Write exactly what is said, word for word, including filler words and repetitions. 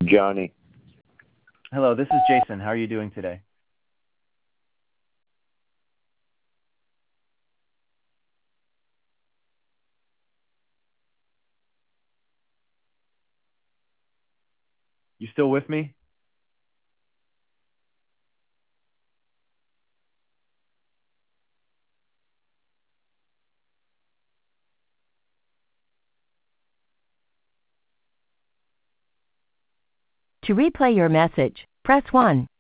Johnny. Hello, this is Jason. How are you doing today? You still with me? To replay your message, press one.